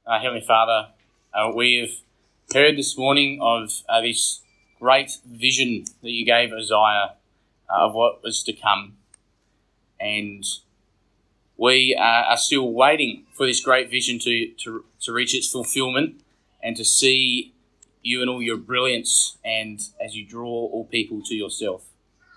Heavenly Father, we've heard this morning of this great vision that you gave Isaiah of what was to come. And we are still waiting for this great vision to reach its fulfillment and to see you in all your brilliance and as you draw all people to yourself.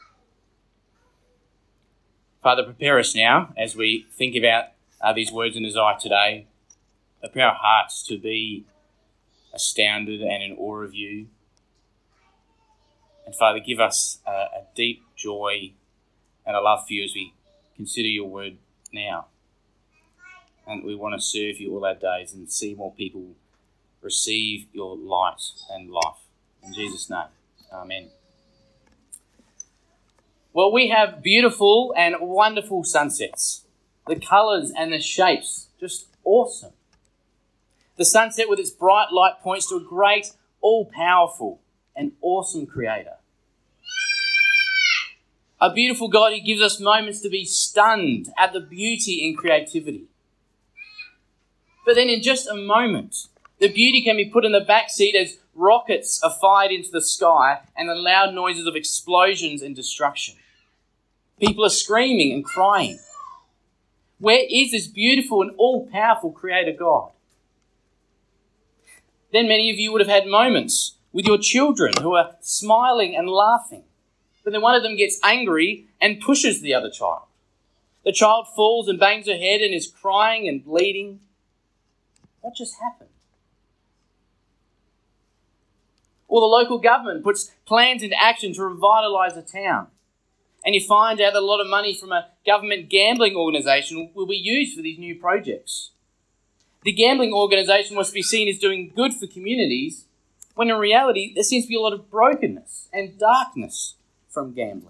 Father, prepare us now as we think about these words in Isaiah today. Prepare our hearts to be astounded and in awe of you. And Father, give us a deep joy and a love for you as we consider your word now. And we want to serve you all our days and see more people receive your light and life. In Jesus' name, amen. Well, we have beautiful and wonderful sunsets. The colours and the shapes, just awesome. The sunset with its bright light points to a great, all-powerful and awesome Creator. A beautiful God who gives us moments to be stunned at the beauty and creativity. But then in just a moment, the beauty can be put in the back seat as rockets are fired into the sky and the loud noises of explosions and destruction. People are screaming and crying. Where is this beautiful and all-powerful Creator God? Then many of you would have had moments with your children who are smiling and laughing. But then one of them gets angry and pushes the other child. The child falls and bangs her head and is crying and bleeding. What just happened? Or the local government puts plans into action to revitalise a town. And you find out that a lot of money from a government gambling organisation will be used for these new projects. The gambling organisation must be seen as doing good for communities, when in reality there seems to be a lot of brokenness and darkness from gambling.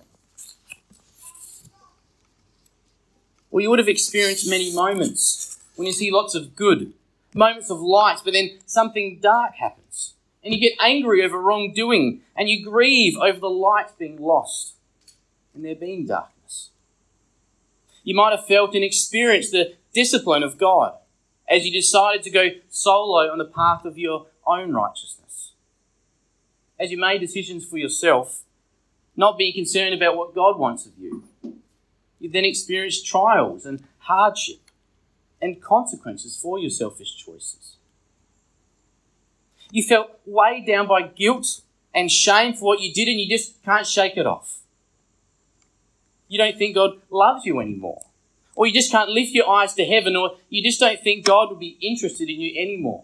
Or you would have experienced many moments when you see lots of good, moments of light, but then something dark happens. And you get angry over wrongdoing, and you grieve over the light being lost and there being darkness. You might have felt and experienced the discipline of God as you decided to go solo on the path of your own righteousness. As you made decisions for yourself, not being concerned about what God wants of you, you then experienced trials and hardship and consequences for your selfish choices. You felt weighed down by guilt and shame for what you did, and you just can't shake it off. You don't think God loves you anymore. Or you just can't lift your eyes to heaven, or you just don't think God will be interested in you anymore.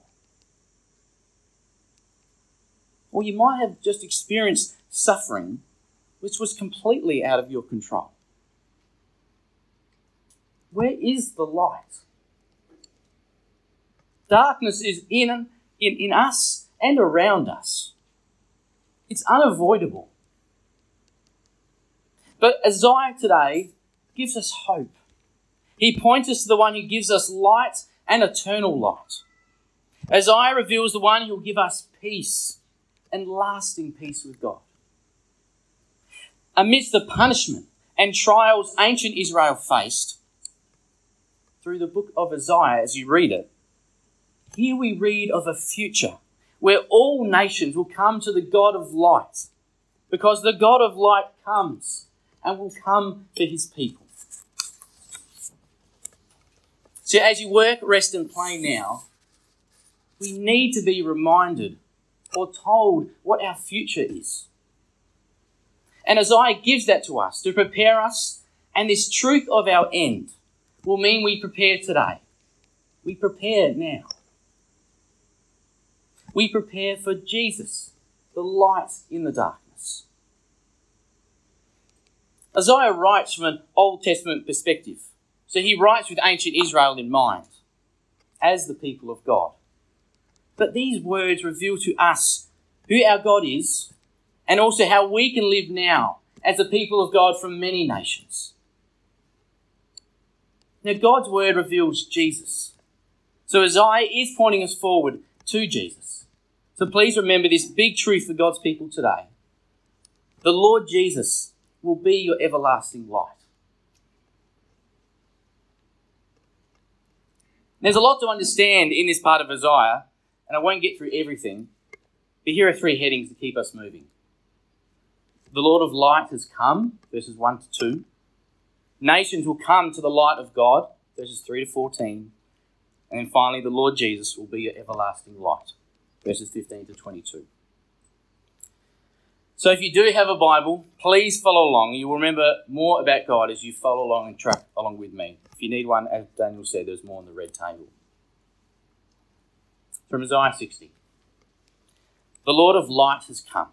Or you might have just experienced suffering which was completely out of your control. Where is the light? Darkness is in us and around us. It's unavoidable. But Isaiah today gives us hope. He points us to the one who gives us light and eternal light. Isaiah reveals the one who will give us peace and lasting peace with God. Amidst the punishment and trials ancient Israel faced, through the book of Isaiah as you read it, here we read of a future where all nations will come to the God of light, because the God of light comes and will come for his people. So as you work, rest and play now, we need to be reminded or told what our future is. And Isaiah gives that to us to prepare us, and this truth of our end will mean we prepare today. We prepare now. We prepare for Jesus, the light in the darkness. Isaiah writes from an Old Testament perspective. So he writes with ancient Israel in mind, as the people of God. But these words reveal to us who our God is, and also how we can live now as the people of God from many nations. Now, God's word reveals Jesus. So Isaiah is pointing us forward to Jesus. So please remember this big truth for God's people today. The Lord Jesus will be your everlasting light. There's a lot to understand in this part of Isaiah, and I won't get through everything, but here are 3 headings to keep us moving. The Lord of light has come, verses 1 to 2. Nations will come to the light of God, verses 3 to 14. And then finally, the Lord Jesus will be your everlasting light, verses 15 to 22. So if you do have a Bible, please follow along. You'll remember more about God as you follow along and track along with me. If you need one, as Daniel said, there's more on the red table. From Isaiah 60. The Lord of light has come.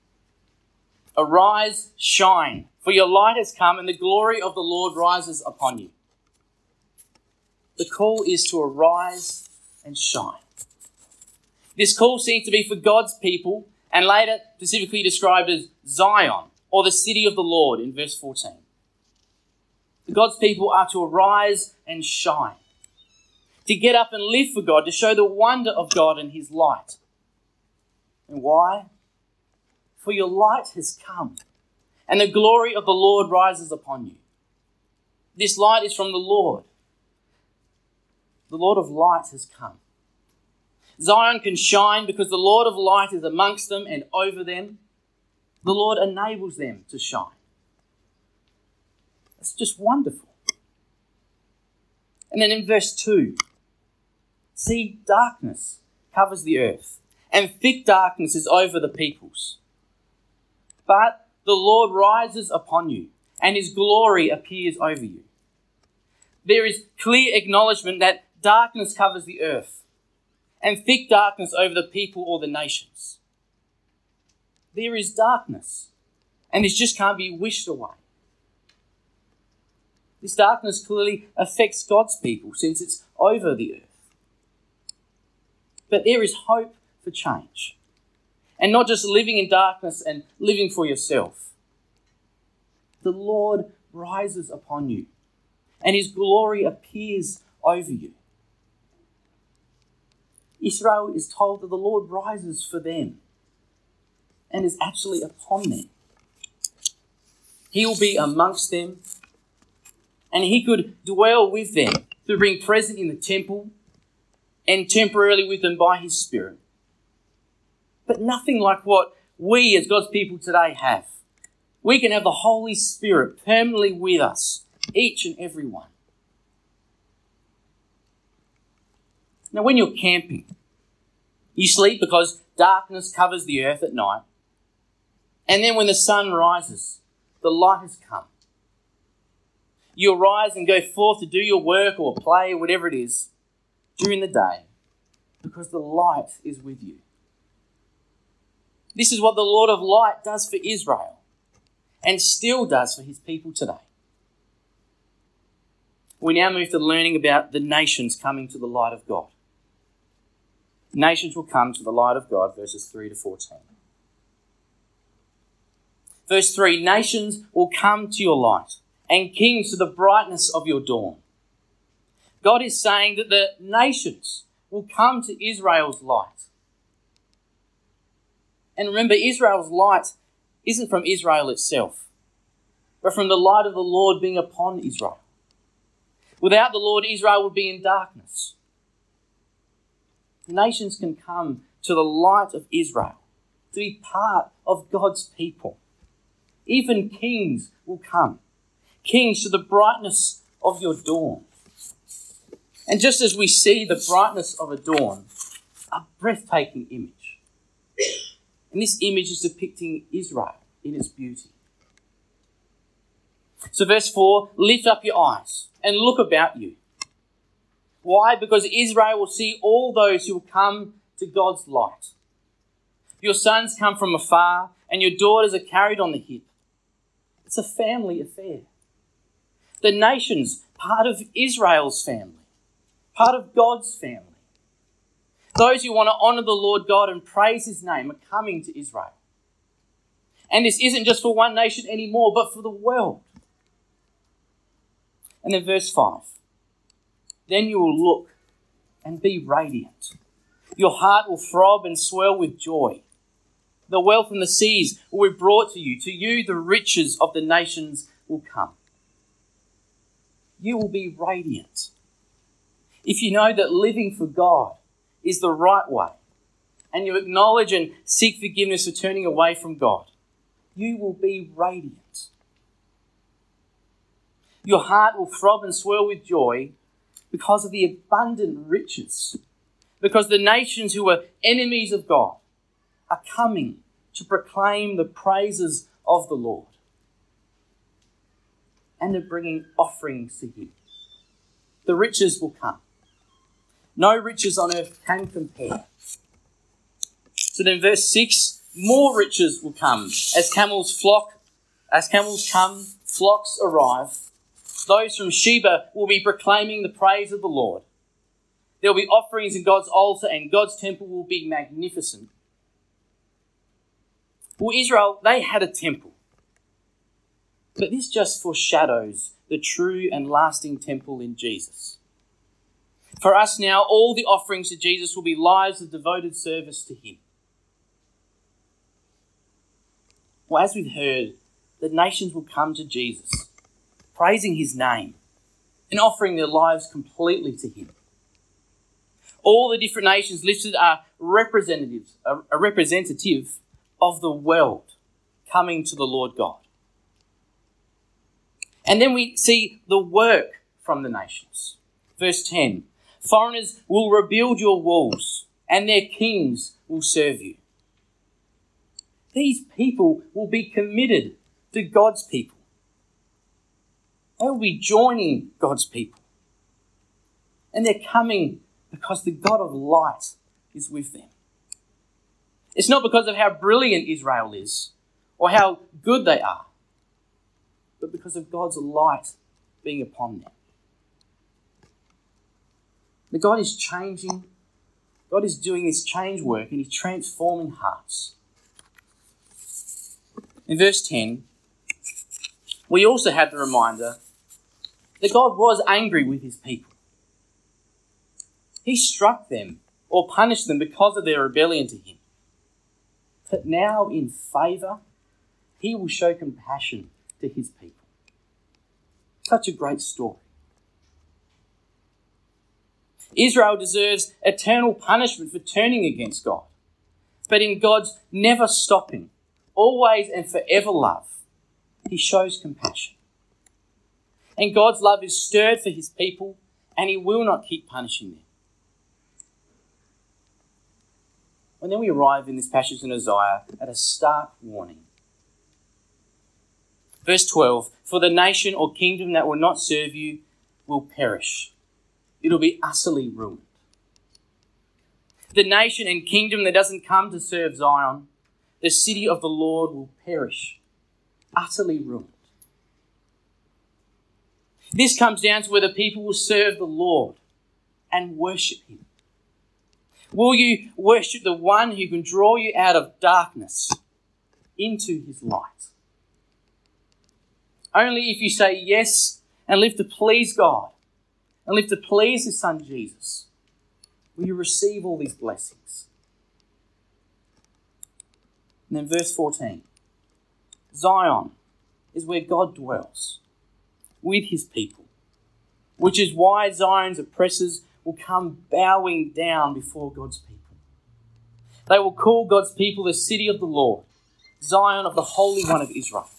Arise, shine, for your light has come, and the glory of the Lord rises upon you. The call is to arise and shine. This call seems to be for God's people, and later specifically described as Zion, or the city of the Lord, in verse 14. God's people are to arise and shine, to get up and live for God, to show the wonder of God and his light. And why? For your light has come, and the glory of the Lord rises upon you. This light is from the Lord. The Lord of light has come. Zion can shine because the Lord of light is amongst them and over them. The Lord enables them to shine. It's just wonderful. And then in verse 2, see, darkness covers the earth, and thick darkness is over the peoples. But the Lord rises upon you, and his glory appears over you. There is clear acknowledgement that darkness covers the earth, and thick darkness over the people or the nations. There is darkness, and this just can't be wished away. This darkness clearly affects God's people since it's over the earth. But there is hope for change, and not just living in darkness and living for yourself. The Lord rises upon you, and his glory appears over you. Israel is told that the Lord rises for them and is actually upon them. He will be amongst them, and he could dwell with them through being present in the temple and temporarily with them by his Spirit. But nothing like what we as God's people today have. We can have the Holy Spirit permanently with us, each and every one. Now, when you're camping, you sleep because darkness covers the earth at night. And then when the sun rises, the light has come. You arise and go forth to do your work or play, or whatever it is, during the day, because the light is with you. This is what the Lord of light does for Israel, and still does for his people today. We now move to learning about the nations coming to the light of God. Nations will come to the light of God, verses 3 to 14. Verse 3, nations will come to your light, and kings to the brightness of your dawn. God is saying that the nations will come to Israel's light. And remember, Israel's light isn't from Israel itself, but from the light of the Lord being upon Israel. Without the Lord, Israel would be in darkness. Nations can come to the light of Israel, to be part of God's people. Even kings will come. Kings to the brightness of your dawn. And just as we see the brightness of a dawn, a breathtaking image. And this image is depicting Israel in its beauty. So verse 4, lift up your eyes and look about you. Why? Because Israel will see all those who will come to God's light. Your sons come from afar, and your daughters are carried on the hip. It's a family affair. The nations, part of Israel's family, part of God's family. Those who want to honour the Lord God and praise his name are coming to Israel. And this isn't just for one nation anymore, but for the world. And then verse 5. Then you will look and be radiant. Your heart will throb and swell with joy. The wealth from the seas will be brought to you. To you the riches of the nations will come. You will be radiant. if you know that living for God is the right way, and you acknowledge and seek forgiveness for turning away from God, you will be radiant. Your heart will throb and swirl with joy because of the abundant riches, because the nations who were enemies of God are coming to proclaim the praises of the Lord, and are bringing offerings to Him. The riches will come. No riches on earth can compare. So then verse 6, more riches will come. As camels come, flocks arrive. Those from Sheba will be proclaiming the praise of the Lord. There will be offerings in God's altar, and God's temple will be magnificent. Well, Israel, they had a temple. But this just foreshadows the true and lasting temple in Jesus. For us now, all the offerings to Jesus will be lives of devoted service to Him. Well, as we've heard, the nations will come to Jesus, praising His name and offering their lives completely to Him. All the different nations listed are representative of the world coming to the Lord God. And then we see the work from the nations. Verse 10, foreigners will rebuild your walls, and their kings will serve you. These people will be committed to God's people. They will be joining God's people. And they're coming because the God of light is with them. It's not because of how brilliant Israel is or how good they are, but because of God's light being upon them. But God is changing. God is doing this change work, and He's transforming hearts. In verse 10, we also have the reminder that God was angry with His people. He struck them or punished them because of their rebellion to Him. But now, in favour, He will show compassion to His people. Such a great story. Israel deserves eternal punishment for turning against God. But in God's never stopping, always and forever love, He shows compassion. And God's love is stirred for His people, and He will not keep punishing them. And then we arrive in this passage in Isaiah at a stark warning. Verse 12, for the nation or kingdom that will not serve you will perish. It'll be utterly ruined. The nation and kingdom that doesn't come to serve Zion, the city of the Lord, will perish, utterly ruined. This comes down to whether people will serve the Lord and worship Him. Will you worship the one who can draw you out of darkness into His light? Only if you say yes and live to please God and live to please His Son Jesus will you receive all these blessings. And then verse 14. Zion is where God dwells with His people, which is why Zion's oppressors will come bowing down before God's people. They will call God's people the city of the Lord, Zion of the Holy One of Israel.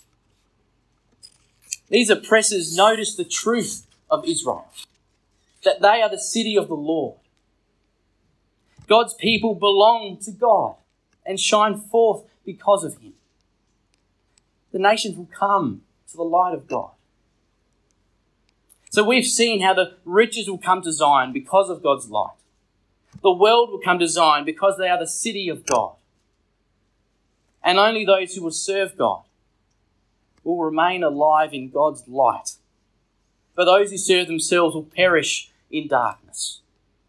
These oppressors notice the truth of Israel, that they are the city of the Lord. God's people belong to God and shine forth because of Him. The nations will come to the light of God. So we've seen how the riches will come to Zion because of God's light. The world will come to Zion because they are the city of God. And only those who will serve God will remain alive in God's light. But those who serve themselves will perish in darkness.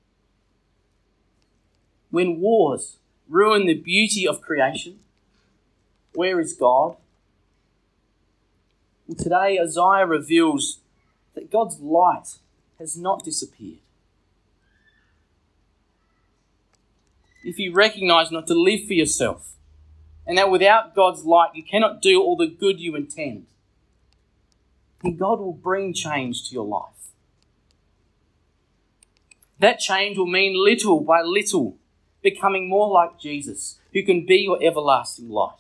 When wars ruin the beauty of creation, where is God? Well, today Isaiah reveals that God's light has not disappeared. If you recognise not to live for yourself, and that without God's light you cannot do all the good you intend, then God will bring change to your life. That change will mean little by little becoming more like Jesus, who can be your everlasting light.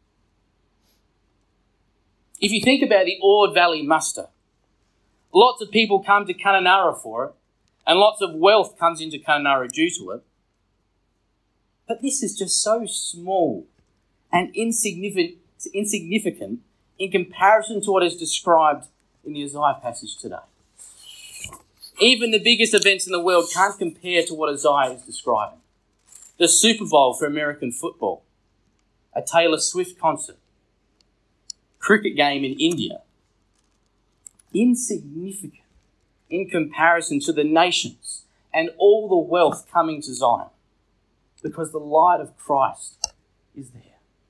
If you think about the Ord Valley muster, lots of people come to Kununurra for it, and lots of wealth comes into Kununurra due to it. But this is just so small and insignificant in comparison to what is described in the Isaiah passage today. Even the biggest events in the world can't compare to what Isaiah is describing. The Super Bowl for American football, a Taylor Swift concert, cricket game in India. Insignificant in comparison to the nations and all the wealth coming to Zion, because the light of Christ is there.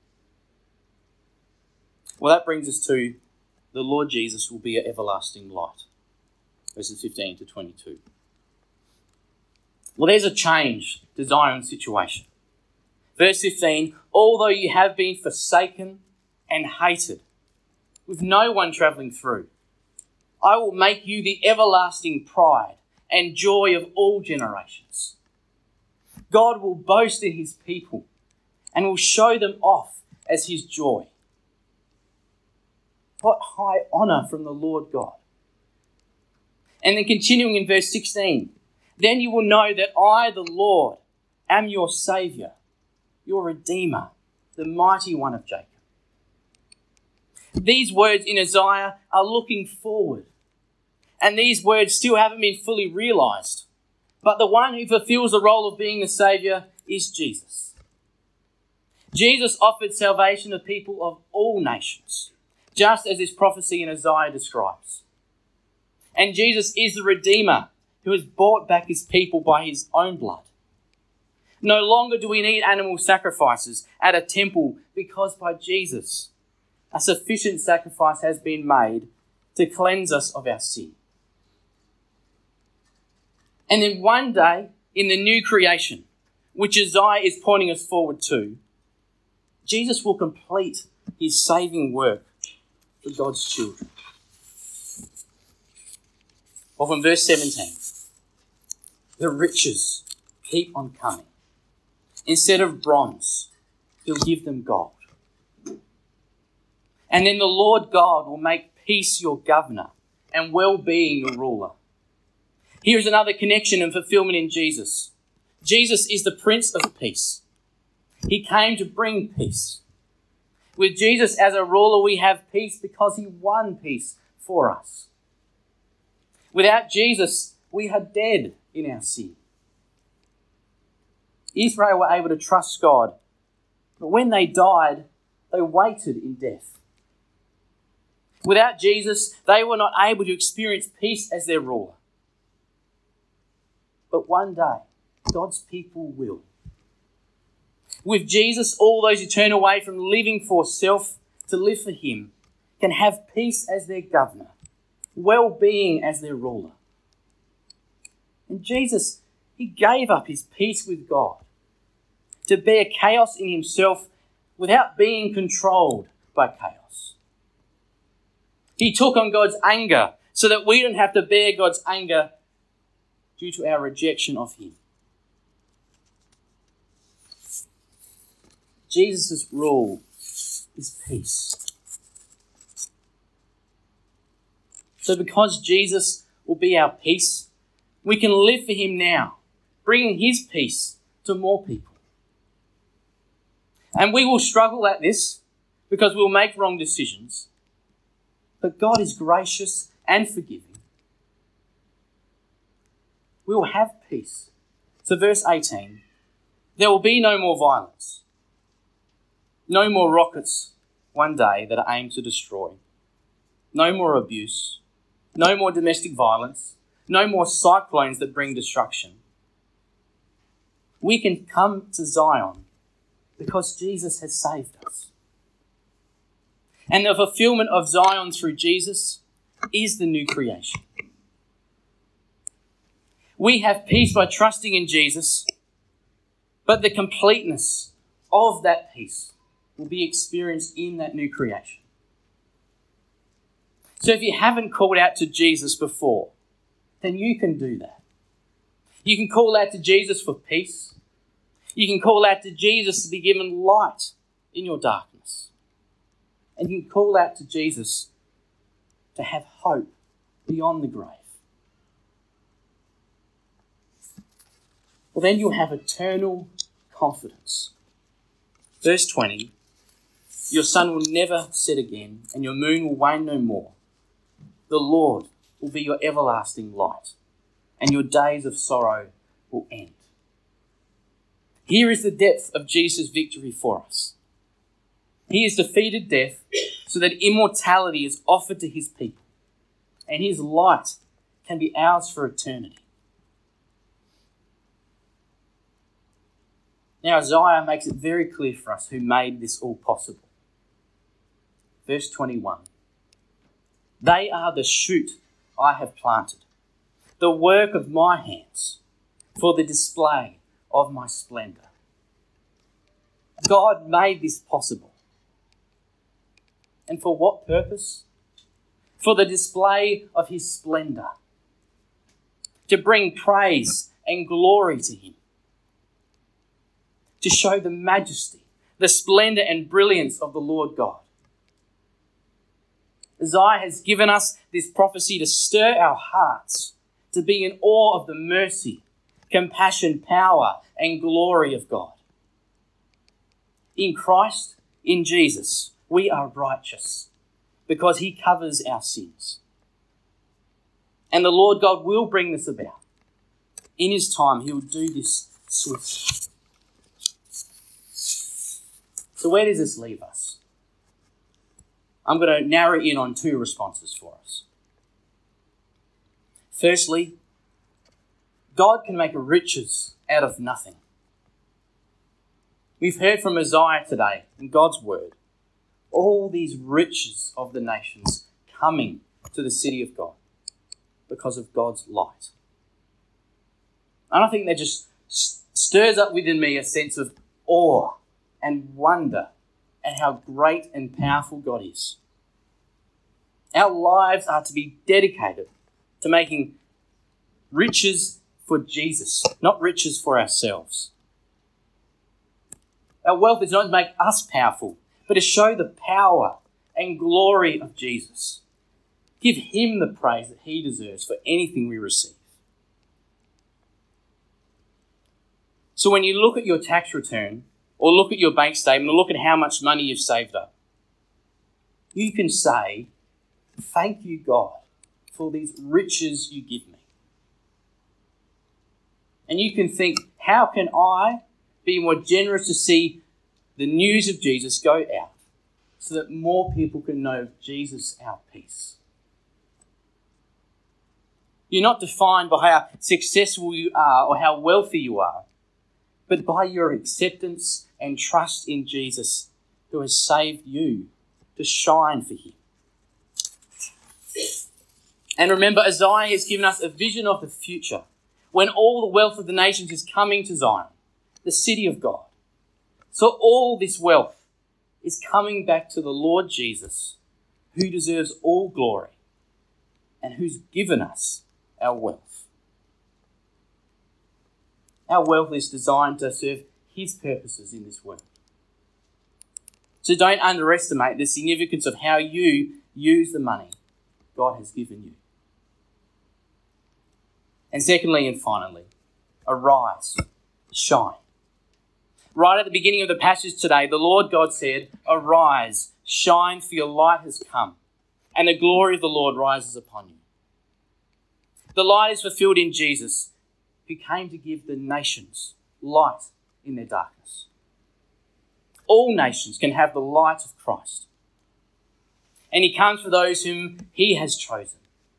Well, that brings us to the Lord Jesus will be your everlasting light. Verses 15 to 22. Well, there's a change to Zion's situation. Verse 15, although you have been forsaken and hated, with no one travelling through, I will make you the everlasting pride and joy of all generations. God will boast in his people and will show them off as his joy. What high honour from the Lord God. And then continuing in verse 16, then you will know that I, the Lord, am your Saviour, your Redeemer, the mighty one of Jacob. These words in Isaiah are looking forward, and these words still haven't been fully realised. But the one who fulfills the role of being the Saviour is Jesus. Jesus offered salvation to people of all nations, just as this prophecy in Isaiah describes. And Jesus is the Redeemer who has bought back his people by his own blood. No longer do we need animal sacrifices at a temple, because by Jesus, a sufficient sacrifice has been made to cleanse us of our sin. And then one day, in the new creation, which Isaiah is pointing us forward to, Jesus will complete his saving work for God's children. Well, from verse 17, the riches keep on coming. Instead of bronze, he'll give them gold. And then the Lord God will make peace your governor and well-being your ruler. Here is another connection and fulfillment in Jesus. Jesus is the Prince of Peace. He came to bring peace. With Jesus as a ruler, we have peace because he won peace for us. Without Jesus, we are dead in our sin. Israel were able to trust God, but when they died, they waited in death. Without Jesus, they were not able to experience peace as their ruler. But one day, God's people will. With Jesus, all those who turn away from living for self to live for him can have peace as their governor, well-being as their ruler. And Jesus, he gave up his peace with God to bear chaos in himself without being controlled by chaos. He took on God's anger so that we don't have to bear God's anger due to our rejection of him. Jesus' rule is peace. So because Jesus will be our peace, we can live for him now, bringing his peace to more people. And we will struggle at this because we'll make wrong decisions. But God is gracious and forgiving. We will have peace. So verse 18, there will be no more violence. No more rockets one day that are aimed to destroy. No more abuse. No more domestic violence. No more cyclones that bring destruction. We can come to Zion because Jesus has saved us. And the fulfillment of Zion through Jesus is the new creation. We have peace by trusting in Jesus, but the completeness of that peace will be experienced in that new creation. So if you haven't called out to Jesus before, then you can do that. You can call out to Jesus for peace. You can call out to Jesus to be given light in your darkness. And you can call out to Jesus to have hope beyond the grave. Well, then you'll have eternal confidence. Verse 20, your sun will never set again, and your moon will wane no more. The Lord will be your everlasting light, and your days of sorrow will end. Here is the depth of Jesus' victory for us. He has defeated death so that immortality is offered to his people, and his light can be ours for eternity. Now Isaiah makes it very clear for us who made this all possible. Verse 21. They are the shoot I have planted, the work of my hands, for the display of my splendour. God made this possible. And for what purpose? For the display of his splendour. To bring praise and glory to him. To show the majesty, the splendour and brilliance of the Lord God. Isaiah has given us this prophecy to stir our hearts, to be in awe of the mercy, compassion, power, and glory of God. In Christ, in Jesus, we are righteous because he covers our sins. And the Lord God will bring this about. In his time, he will do this swiftly. So where does this leave us? I'm going to narrow in on two responses for us. Firstly, God can make riches out of nothing. We've heard from Isaiah today in God's word, all these riches of the nations coming to the city of God because of God's light. And I think that just stirs up within me a sense of awe and wonder at how great and powerful God is. Our lives are to be dedicated to making riches for Jesus, not riches for ourselves. Our wealth is not to make us powerful, but to show the power and glory of Jesus. Give him the praise that he deserves for anything we receive. So when you look at your tax return, or look at your bank statement, or look at how much money you've saved up, you can say, thank you, God, for these riches you give me. And you can think, how can I be more generous to see the news of Jesus go out so that more people can know Jesus, our peace? You're not defined by how successful you are or how wealthy you are, but by your acceptance and trust in Jesus, who has saved you to shine for him. And remember, Isaiah has given us a vision of the future when all the wealth of the nations is coming to Zion, the city of God. So all this wealth is coming back to the Lord Jesus, who deserves all glory and who's given us our wealth. Our wealth is designed to serve his purposes in this world. So don't underestimate the significance of how you use the money God has given you. And secondly and finally, arise, shine. Right at the beginning of the passage today, the Lord God said, arise, shine, for your light has come, and the glory of the Lord rises upon you. The light is fulfilled in Jesus, who came to give the nations light in their darkness. All nations can have the light of Christ. And he comes for those whom he has chosen.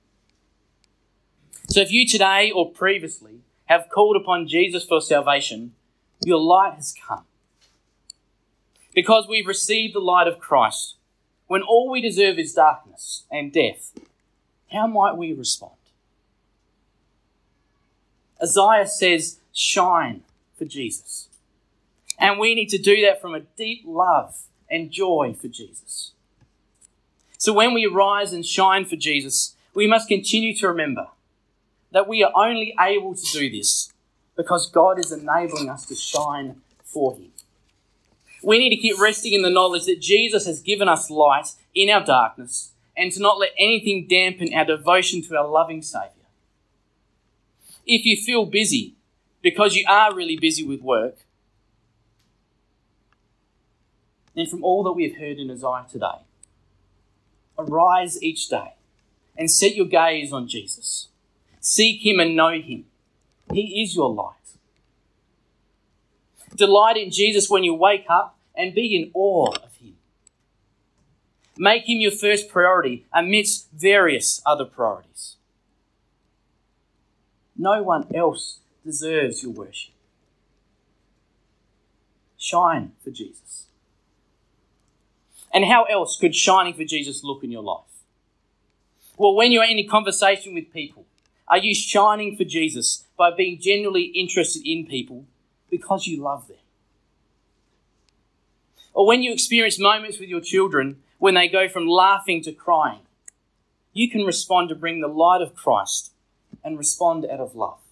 So if you today or previously have called upon Jesus for salvation, your light has come. Because we've received the light of Christ, when all we deserve is darkness and death, how might we respond? Isaiah says, shine for Jesus. And we need to do that from a deep love and joy for Jesus. So when we rise and shine for Jesus, we must continue to remember that we are only able to do this because God is enabling us to shine for him. We need to keep resting in the knowledge that Jesus has given us light in our darkness and to not let anything dampen our devotion to our loving Saviour. If you feel busy because you are really busy with work, then from all that we have heard in Isaiah today, arise each day and set your gaze on Jesus. Seek him and know him. He is your light. Delight in Jesus when you wake up and be in awe of him. Make him your first priority amidst various other priorities. No one else deserves your worship. Shine for Jesus. And how else could shining for Jesus look in your life? Well, when you're in a conversation with people, are you shining for Jesus by being genuinely interested in people because you love them? Or when you experience moments with your children when they go from laughing to crying, you can respond to bring the light of Christ and respond out of love.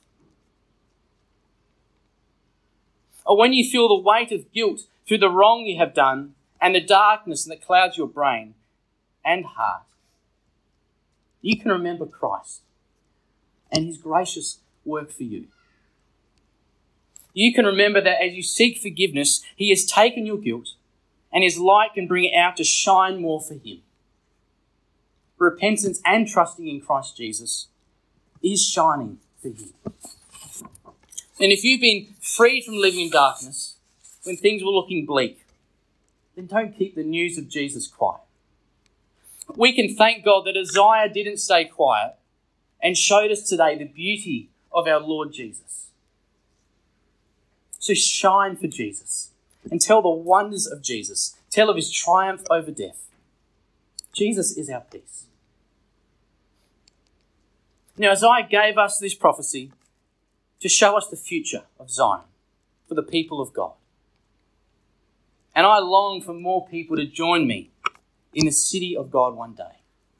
Or when you feel the weight of guilt through the wrong you have done and the darkness that clouds your brain and heart, you can remember Christ and his gracious work for you. You can remember that as you seek forgiveness, he has taken your guilt and his light can bring it out to shine more for him. Repentance and trusting in Christ Jesus is shining for him. And if you've been freed from living in darkness when things were looking bleak, then don't keep the news of Jesus quiet. We can thank God that Isaiah didn't stay quiet and showed us today the beauty of our Lord Jesus. So shine for Jesus and tell the wonders of Jesus. Tell of his triumph over death. Jesus is our peace. Now, Isaiah gave us this prophecy to show us the future of Zion for the people of God. And I long for more people to join me in the city of God one day.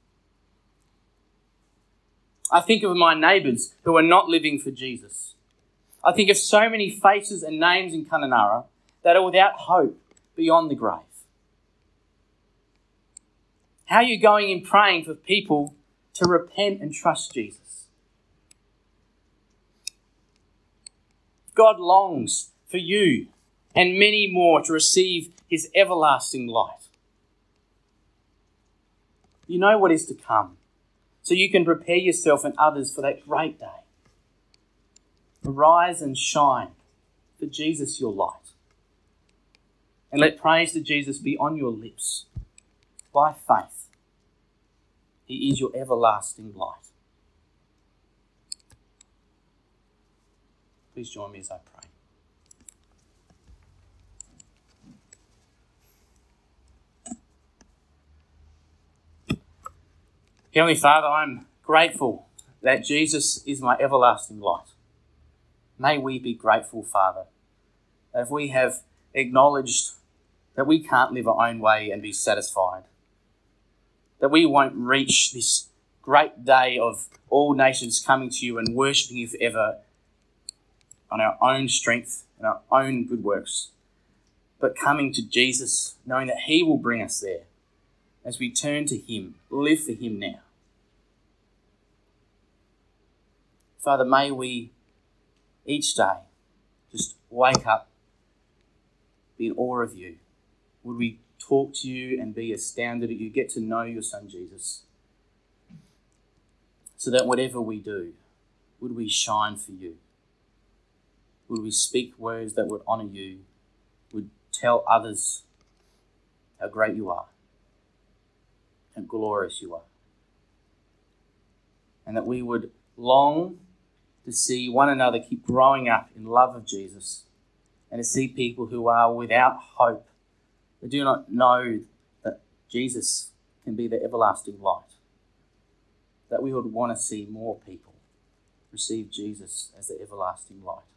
I think of my neighbours who are not living for Jesus. I think of so many faces and names in Kununurra that are without hope beyond the grave. How are you going in praying for people to repent and trust Jesus? God longs for you and many more to receive his everlasting light. You know what is to come, so you can prepare yourself and others for that great day. Arise and shine, for Jesus your light. And let praise to Jesus be on your lips. By faith, he is your everlasting light. Please join me as I pray. Heavenly Father, I'm grateful that Jesus is my everlasting light. May we be grateful, Father, that if we have acknowledged that we can't live our own way and be satisfied, that we won't reach this great day of all nations coming to you and worshipping you forever on our own strength and our own good works, but coming to Jesus, knowing that he will bring us there as we turn to him, live for him now. Father, may we each day just wake up, be in awe of you. Would we talk to you and be astounded at you, get to know your Son Jesus, so that whatever we do, would we shine for you? Would we speak words that would honour you, would tell others how great you are, how glorious you are, and that we would long to see one another keep growing up in love of Jesus and to see people who are without hope, that do not know that Jesus can be the everlasting light, that we would want to see more people receive Jesus as the everlasting light.